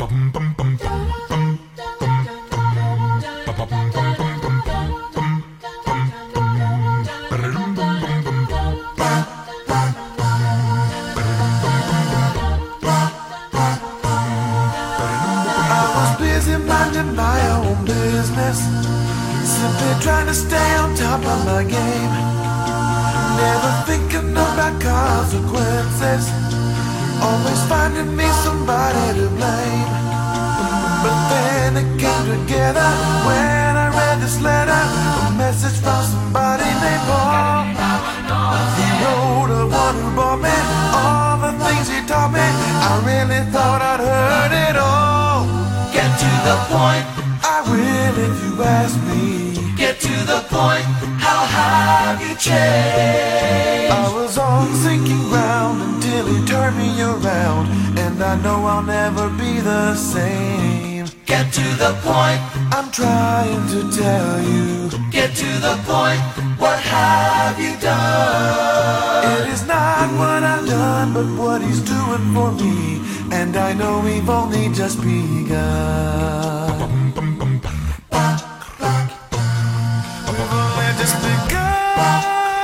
minding my own business, simply trying to stay on top of my game, never thinking about consequences, always finding me somebody to blame. But then it came together when I read this letter, a message from somebody named Paul. He wrote the one who bought me all the things he taught me. I really thought I'd heard it all. Get to the point. I will if you ask me. Get to the point. How have you changed? I was on sinking ground until he turned me around, and I know I'll never be the same. Get to the point. I'm trying to tell you. Get to the point. What have you done? It is not what I've done, but what he's doing for me, and I know we've only just begun. We've only just begun.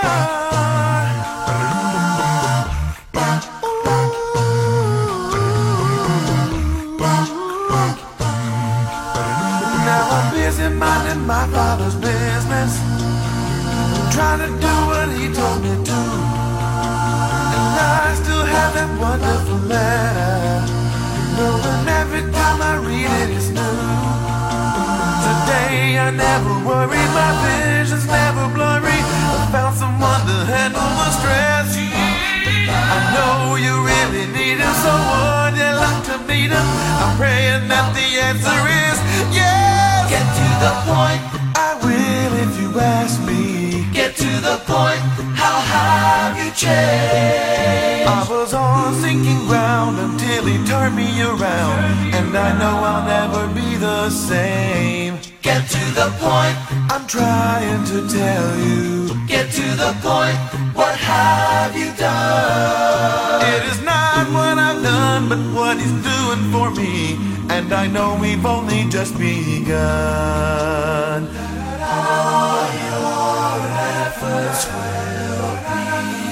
Now I'm busy minding my father's business, trying to do what he told me to. And I still have that wonderful letter, knowing every time I read it it's new. Today I never worry, my vision's never blurry. I found someone to handle the stress. I know you really need him, so would you like to meet him? I'm praying that the answer is yes. Get to the point. I will if you ask me. Get to the point. How have you changed? I was on sinking ground until he turned me around, and I know I'll never be the same. Get to the point. I'm trying to tell you. Get to the point. What have you done? It is not what I've done, but what he's doing for me, and I know we've only just begun. All your efforts will be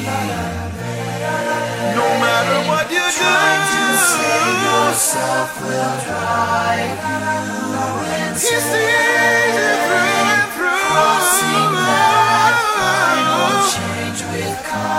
no matter what you do. Trying to save yourself will drive you He insane. sees you through and through. Crossing that final change with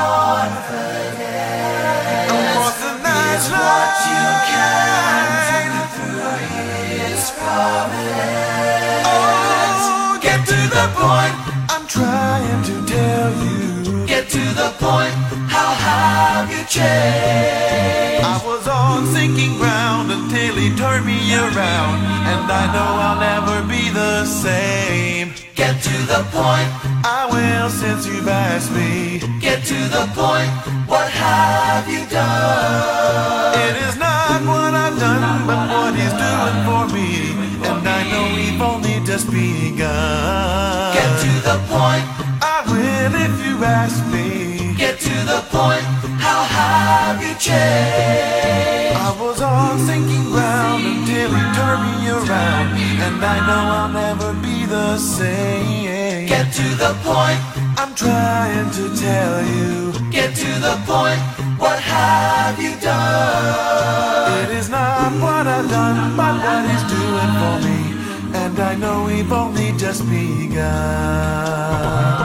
confidence is what you can do through His providence. Oh, Get to the point. I'm trying to tell you. Get to the point. How have you changed? I was on sinking ground until he turned me around, and I know I'll never be the same. Get to the point. I will since you've asked me. Get to the point. What have you done? It is not what I've done, but what he's doing for me, and I know we've only just begun. Get to the point. I will if you ask me. Get to the point. How have you changed? I was on sinking ground until he turned me around, and I know I'll never be the same. Get to the point. I'm trying to tell you. Get to the point. What have you done? It is not what I've done, but what he's doing for me, and I know we've only just begun.